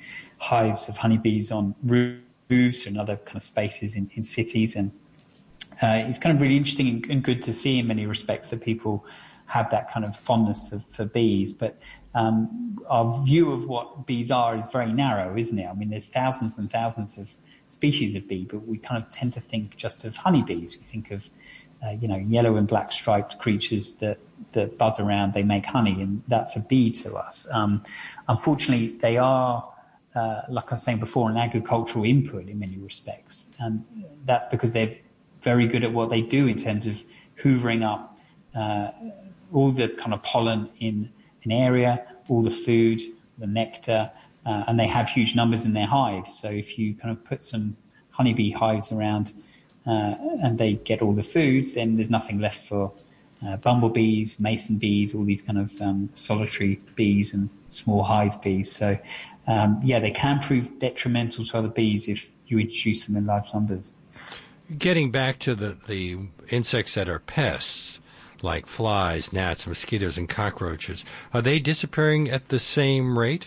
hives of honeybees on roofs and other kind of spaces in cities, and it's kind of really interesting and good to see in many respects that people have that kind of fondness for bees. But our view of what bees are is very narrow, isn't it? I mean, there's thousands and thousands of species of bee, but we kind of tend to think just of honeybees. We think of, yellow and black striped creatures that buzz around, they make honey, and that's a bee to us. Unfortunately, they are, like I was saying before, an agricultural input in many respects. And that's because they're very good at what they do in terms of hoovering up all the kind of pollen in an area, all the food, the nectar, and they have huge numbers in their hives. So if you kind of put some honeybee hives around and they get all the food, then there's nothing left for bumblebees, mason bees, all these kind of solitary bees and small hive bees. So, they can prove detrimental to other bees if you introduce them in large numbers. Getting back to the insects that are pests, like flies, gnats, mosquitoes, and cockroaches, are they disappearing at the same rate?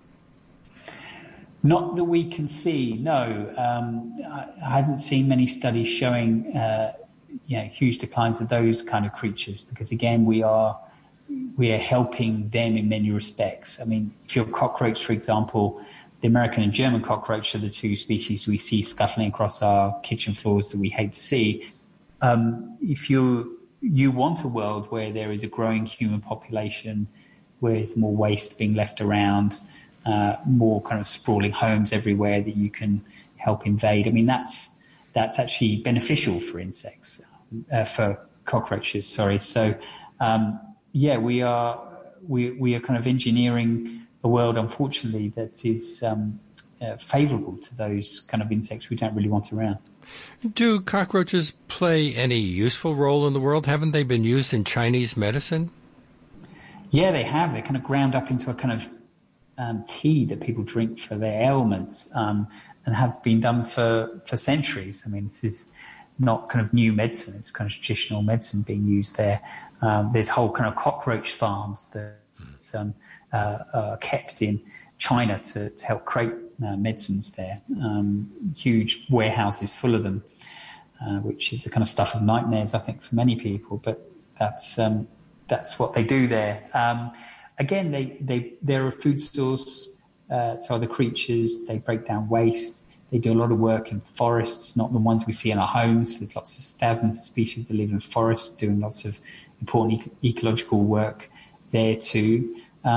Not that we can see, no. I haven't seen many studies showing huge declines of those kind of creatures, because again, we are helping them in many respects. I mean, if you're a cockroach, for example, the American and German cockroach are the two species we see scuttling across our kitchen floors that we hate to see. If you want a world where there is a growing human population, where there's more waste being left around, more kind of sprawling homes everywhere that you can help invade. I mean, that's actually beneficial for insects, for cockroaches. Sorry. So, we are kind of engineering a world, unfortunately, that is favourable to those kind of insects we don't really want around. Do cockroaches play any useful role in the world? Haven't they been used in Chinese medicine? Yeah, they have. They're kind of ground up into a kind of tea that people drink for their ailments, and have been done for centuries. I mean, this is not kind of new medicine. It's kind of traditional medicine being used there. There's whole kind of cockroach farms that are kept in China to help create medicines there. Huge warehouses full of them, which is the kind of stuff of nightmares, I think, for many people. But that's what they do there. Again, they're a food source to other creatures. They break down waste. They do a lot of work in forests, not the ones we see in our homes. There's thousands of species that live in forests doing lots of important ecological work there too.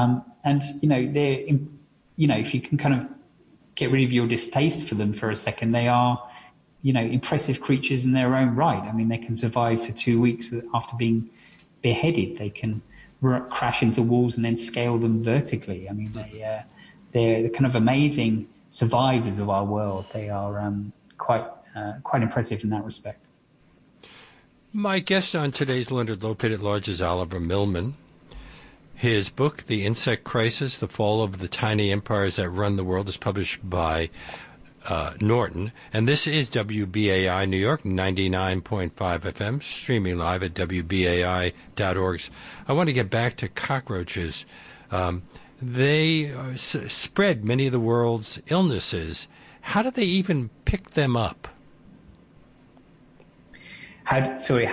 If you can kind of get rid of your distaste for them for a second, they are, impressive creatures in their own right. I mean, they can survive for 2 weeks after being beheaded. They can crash into walls and then scale them vertically. I mean, they're kind of amazing survivors of our world. They are quite impressive in that respect. My guest on today's Leonard Lopate at Large is Oliver Millman. His book, The Insect Crisis, The Fall of the Tiny Empires That Run the World, is published by Norton. And this is WBAI New York, 99.5 FM, streaming live at WBAI.org. I want to get back to cockroaches. They spread many of the world's illnesses. How do they even pick them up? I missed you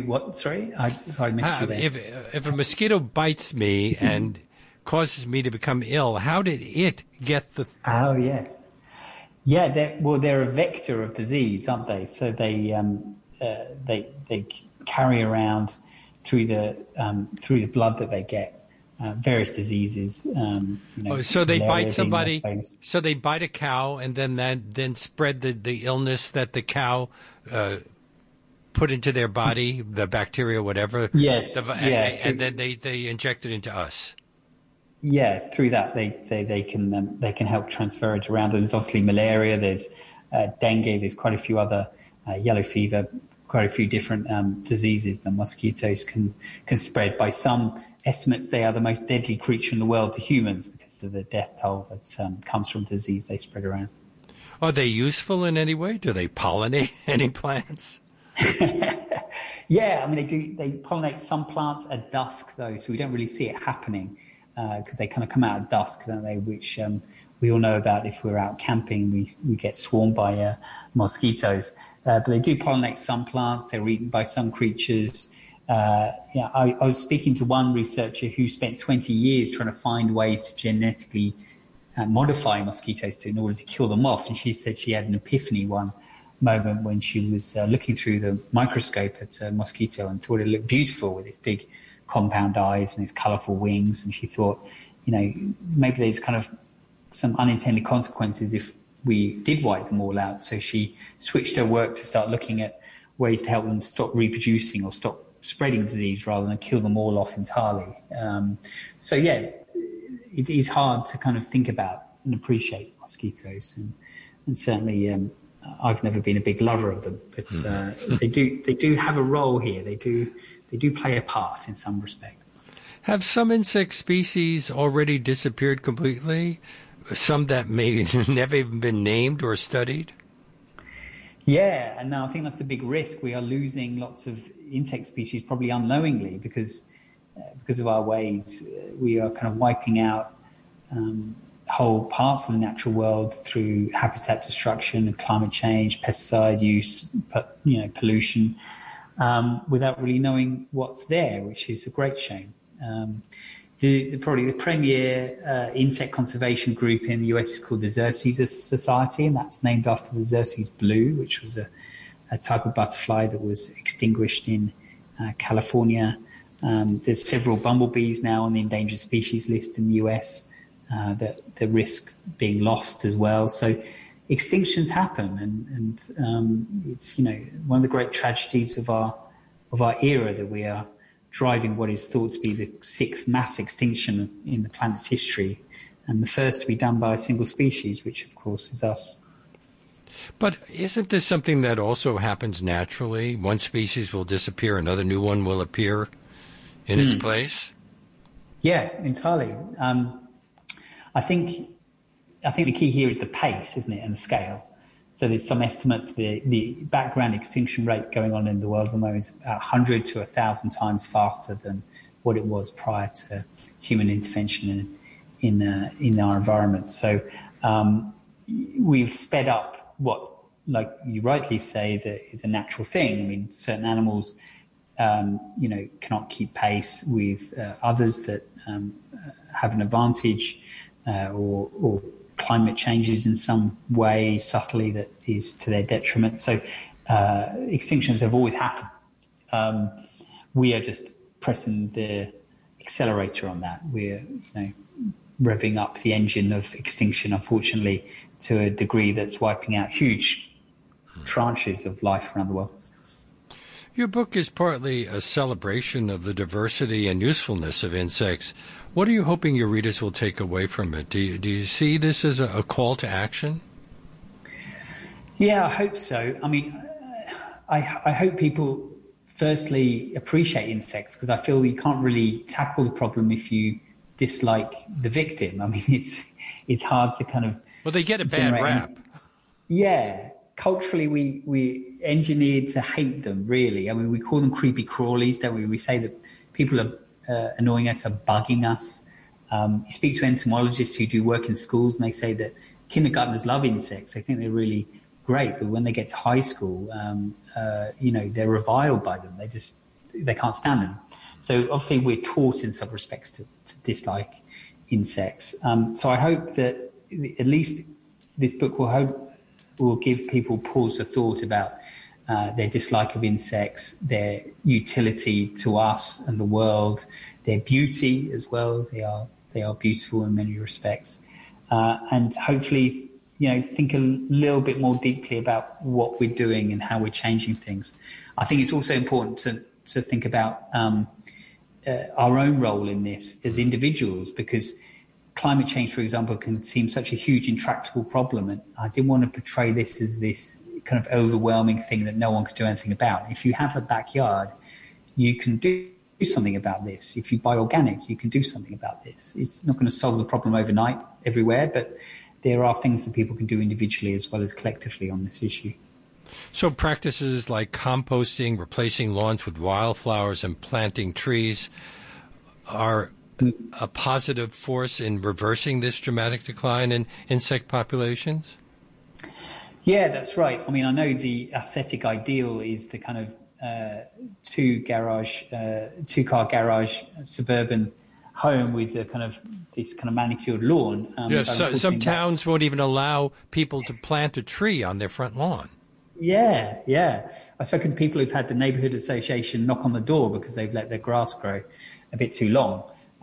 there. If a mosquito bites me and causes me to become ill, how did it get the... Oh, yes. Yeah, they're a vector of disease, aren't they? So they carry around through the blood that they get various diseases. So they bite somebody. So they bite a cow, and then spread the illness that the cow put into their body, the bacteria, whatever. Yes. And then they inject it into us. Yeah, through that they can help transfer it around. And there's obviously malaria. There's dengue. There's quite a few other yellow fever. Quite a few different diseases that mosquitoes can spread. By some estimates, they are the most deadly creature in the world to humans because of the death toll that comes from disease they spread around. Are they useful in any way? Do they pollinate any plants? Yeah, I mean they pollinate some plants at dusk though, so we don't really see it happening because they kind of come out at dusk, don't they? Which we all know about if we're out camping, we get swarmed by mosquitoes. But they do pollinate some plants. They're eaten by some creatures. I was speaking to one researcher who spent 20 years trying to find ways to genetically modify mosquitoes in order to kill them off. And she said she had an epiphany one moment when she was looking through the microscope at a mosquito and thought it looked beautiful with its big compound eyes and its colourful wings. And she thought, maybe there's kind of some unintended consequences if we did wipe them all out. So she switched her work to start looking at ways to help them stop reproducing or stop spreading disease rather than kill them all off entirely. It is hard to kind of think about and appreciate mosquitoes, and certainly I've never been a big lover of them, but they do have a role here. They do play a part in some respect. Have some insect species already disappeared completely? Some that may never even been named or studied? Yeah, and now I think that's the big risk. We are losing lots of insect species probably unknowingly because of our ways. We are kind of wiping out whole parts of the natural world through habitat destruction and climate change, pesticide use, pollution, without really knowing what's there, which is a great shame. Probably the premier insect conservation group in the US is called the Xerces Society, and that's named after the Xerces blue, which was a type of butterfly that was extinguished in California. There's several bumblebees now on the endangered species list in the US that risk being lost as well. So extinctions happen, and it's one of the great tragedies of our era that we are driving what is thought to be the 6th mass extinction in the planet's history, and the first to be done by a single species, which of course is us. But isn't this something that also happens naturally? One species will disappear, another new one will appear in its place? Yeah, entirely. I think the key here is the pace, isn't it, and the scale. So there's some estimates the background extinction rate going on in the world at the moment is 100 to 1,000 times faster than what it was prior to human intervention in our environment. So we've sped up what, like you rightly say, is a natural thing. I mean, certain animals, cannot keep pace with others that have an advantage, or climate changes in some way subtly that is to their detriment. So extinctions have always happened. We are just pressing the accelerator on that. We're revving up the engine of extinction, unfortunately, to a degree that's wiping out huge tranches of life around the world. Your book is partly a celebration of the diversity and usefulness of insects. What are you hoping your readers will take away from it? Do you see this as a call to action? Yeah, I hope so. I mean, I hope people firstly appreciate insects, because I feel you can't really tackle the problem if you dislike the victim. I mean, it's hard to kind of... Well, they get a bad rap. Yeah. Culturally, we engineered to hate them, really. I mean, we call them creepy crawlies, don't we? We say that people are annoying us, are bugging us. You speak to entomologists who do work in schools, and they say that kindergartners love insects. They think they're really great, but when they get to high school, they're reviled by them. They can't stand them. So obviously, we're taught in some respects to dislike insects. So I hope that at least this book will give people pause for thought about their dislike of insects, their utility to us and the world, their beauty as well. They are beautiful in many respects, and hopefully, think a little bit more deeply about what we're doing and how we're changing things. I think it's also important to think about our own role in this as individuals, because climate change, for example, can seem such a huge, intractable problem, and I didn't want to portray this as this kind of overwhelming thing that no one could do anything about. If you have a backyard, you can do something about this. If you buy organic, you can do something about this. It's not going to solve the problem overnight everywhere, but there are things that people can do individually as well as collectively on this issue. So practices like composting, replacing lawns with wildflowers, and planting trees are a positive force in reversing this dramatic decline in insect populations? Yeah, that's right. I mean, I know the aesthetic ideal is the kind of two-car garage suburban home with this kind of manicured lawn. Yes, some towns won't even allow people to plant a tree on their front lawn. Yeah. I've spoken to people who've had the neighbourhood association knock on the door because they've let their grass grow a bit too long.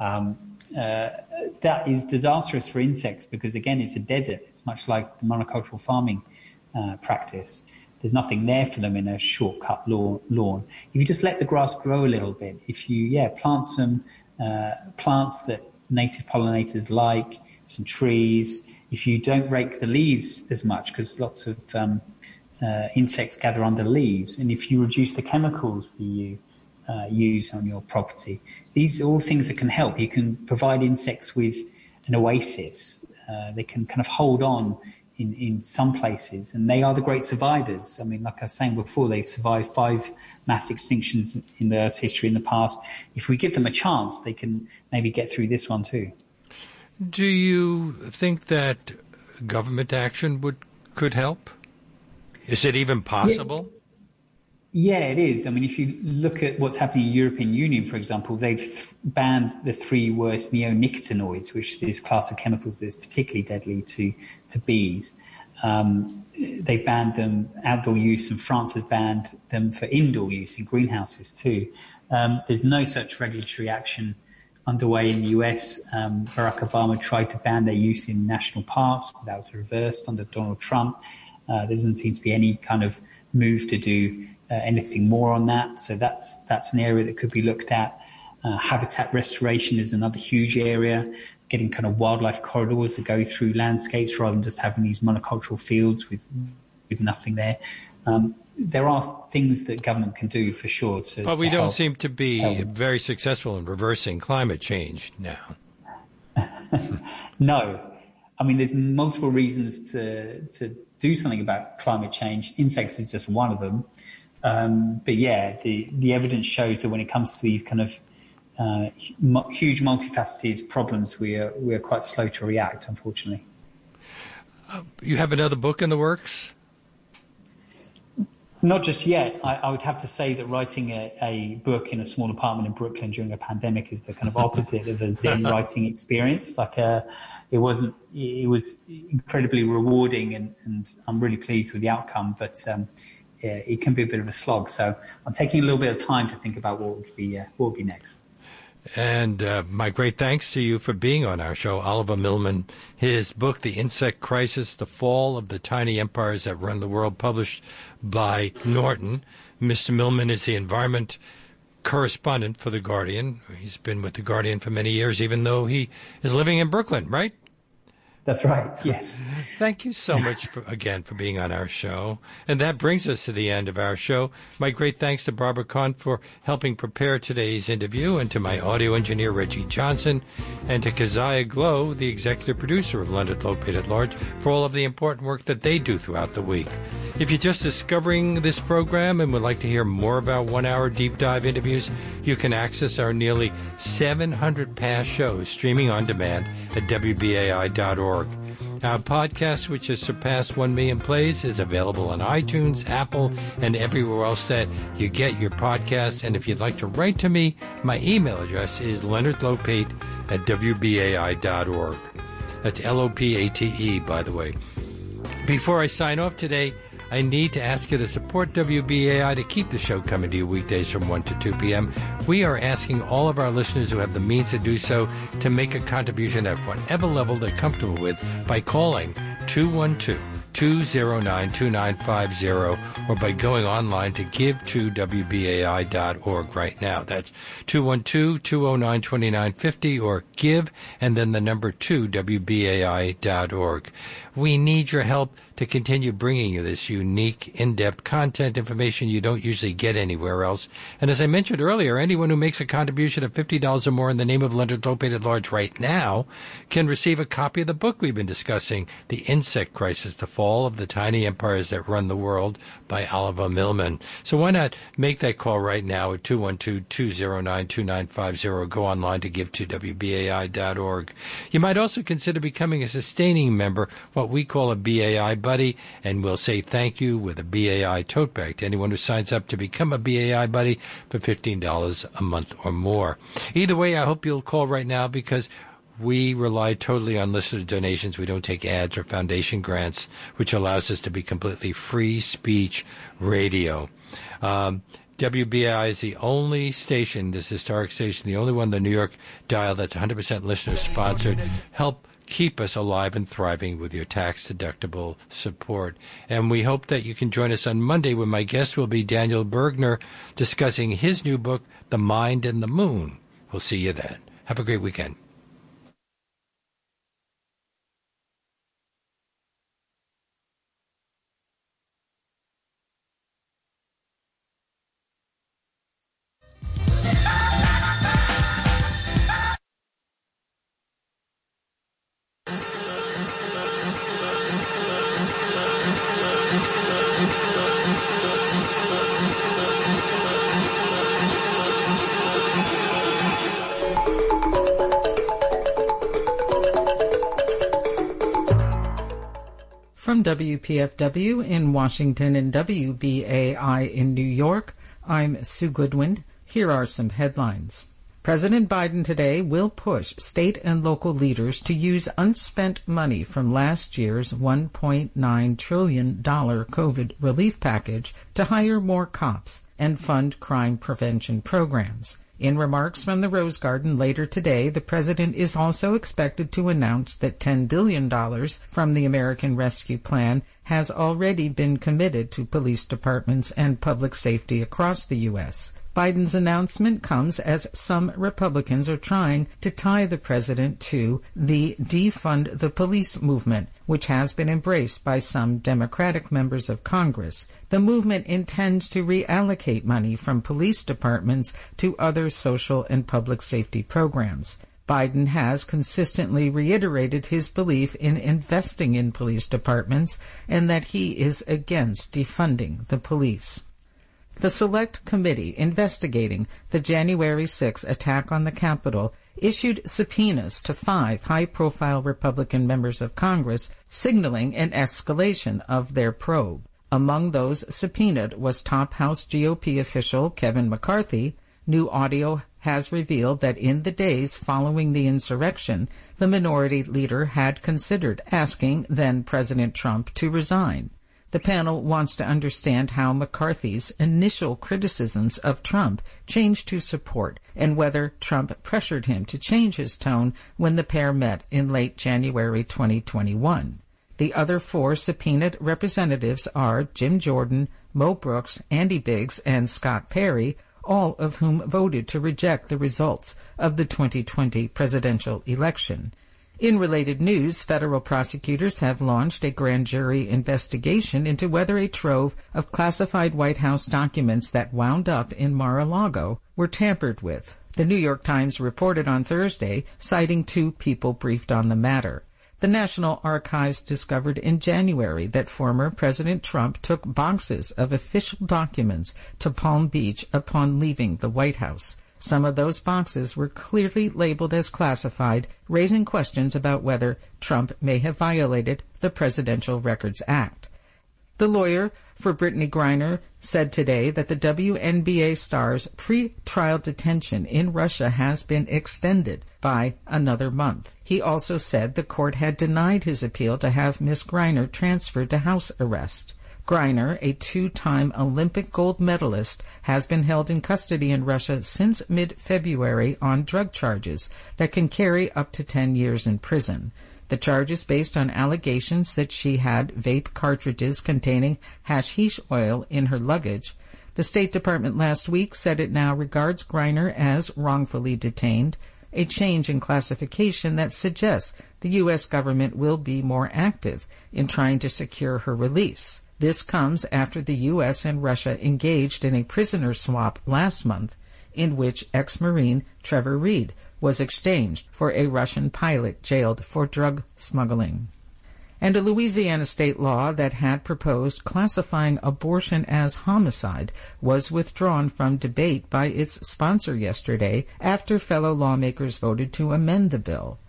That is disastrous for insects because, again, it's a desert. It's much like the monocultural farming practice. There's nothing there for them in a shortcut lawn. If you just let the grass grow a little bit, if you plant some plants that native pollinators like, some trees, if you don't rake the leaves as much because lots of insects gather under leaves, and if you reduce the chemicals that you use on your property, these are all things that can help. You can provide insects with an oasis. They can kind of hold on in some places, and they are the great survivors. I mean, like I was saying before, they've survived 5 mass extinctions in the Earth's history in the past. If we give them a chance, they can maybe get through this one too. Do you think that government action could help? Is it even possible? Yeah, it is. I mean, if you look at what's happening in the European Union, for example, they've banned the 3 worst neonicotinoids, which is a class of chemicals that's particularly deadly to bees. They banned them outdoor use, and France has banned them for indoor use in greenhouses too. There's no such regulatory action underway in the US. Barack Obama tried to ban their use in national parks, but that was reversed under Donald Trump. There doesn't seem to be any kind of move to do anything more on that. So that's an area that could be looked at. Habitat restoration is another huge area, getting kind of wildlife corridors that go through landscapes rather than just having these monocultural fields with nothing there. There are things that government can do for sure. But we don't seem to be very successful in reversing climate change now. No. I mean, there's multiple reasons to do something about climate change. Insects is just one of them. But yeah, the evidence shows that when it comes to these kind of huge multifaceted problems, we are quite slow to react, unfortunately. You have another book in the works? Not just yet. I would have to say that writing a book in a small apartment in Brooklyn during a pandemic is the kind of opposite of a Zen writing experience. It was incredibly rewarding, and I'm really pleased with the outcome, but it can be a bit of a slog. So I'm taking a little bit of time to think about what would be next. And my great thanks to you for being on our show, Oliver Millman. His book, The Insect Crisis, The Fall of the Tiny Empires That Run the World, published by Norton. Mr. Millman is the environment correspondent for The Guardian. He's been with The Guardian for many years, even though he is living in Brooklyn, right? That's right, yes. Thank you so much, again, for being on our show. And that brings us to the end of our show. My great thanks to Barbara Kahn for helping prepare today's interview, and to my audio engineer, Reggie Johnson, and to Keziah Glow, the executive producer of Leonard Lopate at Large, for all of the important work that they do throughout the week. If you're just discovering this program and would like to hear more about 1-hour deep dive interviews, you can access our nearly 700 past shows streaming on demand at WBAI.org. Our podcast, which has surpassed 1 million plays, is available on iTunes, Apple, and everywhere else that you get your podcasts. And if you'd like to write to me, my email address is leonardlopate@WBAI.org. That's L-O-P-A-T-E, by the way. Before I sign off today, I need to ask you to support WBAI to keep the show coming to you weekdays from 1 to 2 p.m. We are asking all of our listeners who have the means to do so to make a contribution at whatever level they're comfortable with by calling 212-209-2950 or by going online to give2wbai.org right now. That's 212-209-2950 or give and then the number 2wbai.org. We need your help to continue bringing you this unique, in-depth content information you don't usually get anywhere else. And as I mentioned earlier, anyone who makes a contribution of $50 or more in the name of Leonard Lopate at Large right now can receive a copy of the book we've been discussing, The Insect Crisis, The Fall of the Tiny Empires That Run the World by Oliver Millman. So why not make that call right now at 212-209-2950. Go online to give2wbai.org. You might also consider becoming a sustaining member, what we call a BAI Buddy, and we'll say thank you with a BAI tote bag to anyone who signs up to become a BAI Buddy for $15 a month or more. Either way, I hope you'll call right now because we rely totally on listener donations. We don't take ads or foundation grants, which allows us to be completely free speech radio. WBAI is the only station, this historic station, the only one on the New York dial that's 100% listener-sponsored. Help keep us alive and thriving with your tax-deductible support. And we hope that you can join us on Monday when my guest will be Daniel Bergner discussing his new book, The Mind and the Moon. We'll see you then. Have a great weekend. From WPFW in Washington and WBAI in New York, I'm Sue Goodwin. Here are some headlines. President Biden today will push state and local leaders to use unspent money from last year's $1.9 trillion COVID relief package to hire more cops and fund crime prevention programs. In remarks from the Rose Garden later today, the president is also expected to announce that $10 billion from the American Rescue Plan has already been committed to police departments and public safety across the U.S. Biden's announcement comes as some Republicans are trying to tie the president to the defund the police movement, which has been embraced by some Democratic members of Congress. The movement intends to reallocate money from police departments to other social and public safety programs. Biden has consistently reiterated his belief in investing in police departments and that he is against defunding the police. The Select Committee investigating the January 6 attack on the Capitol issued subpoenas to 5 high-profile Republican members of Congress, signaling an escalation of their probe. Among those subpoenaed was top House GOP official Kevin McCarthy. New audio has revealed that in the days following the insurrection, the minority leader had considered asking then-President Trump to resign. The panel wants to understand how McCarthy's initial criticisms of Trump changed to support and whether Trump pressured him to change his tone when the pair met in late January 2021. The other 4 subpoenaed representatives are Jim Jordan, Mo Brooks, Andy Biggs, and Scott Perry, all of whom voted to reject the results of the 2020 presidential election. In related news, federal prosecutors have launched a grand jury investigation into whether a trove of classified White House documents that wound up in Mar-a-Lago were tampered with. The New York Times reported on Thursday, citing 2 people briefed on the matter. The National Archives discovered in January that former President Trump took boxes of official documents to Palm Beach upon leaving the White House. Some of those boxes were clearly labeled as classified, raising questions about whether Trump may have violated the Presidential Records Act. The lawyer for Brittany Griner said today that the WNBA star's pre-trial detention in Russia has been extended by another month. He also said the court had denied his appeal to have Ms. Griner transferred to house arrest. Griner, a 2-time Olympic gold medalist, has been held in custody in Russia since mid-February on drug charges that can carry up to 10 years in prison. The charge is based on allegations that she had vape cartridges containing hashish oil in her luggage. The State Department last week said it now regards Griner as wrongfully detained, a change in classification that suggests the U.S. government will be more active in trying to secure her release. This comes after the U.S. and Russia engaged in a prisoner swap last month, in which ex-Marine Trevor Reed was exchanged for a Russian pilot jailed for drug smuggling. And a Louisiana state law that had proposed classifying abortion as homicide was withdrawn from debate by its sponsor yesterday after fellow lawmakers voted to amend the bill.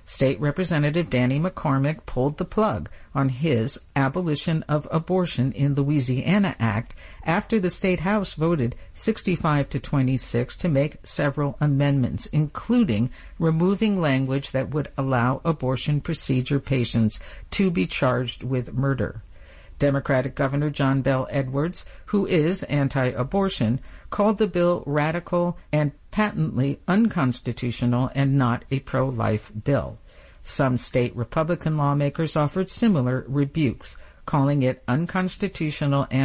State Representative Danny McCormick pulled the plug on his Abolition of Abortion in Louisiana Act after the State House voted 65-26 to make several amendments, including removing language that would allow abortion procedure patients to be charged with murder. Democratic Governor John Bel Edwards, who is anti-abortion, called the bill radical and patently unconstitutional and not a pro-life bill. Some state Republican lawmakers offered similar rebukes, calling it unconstitutional and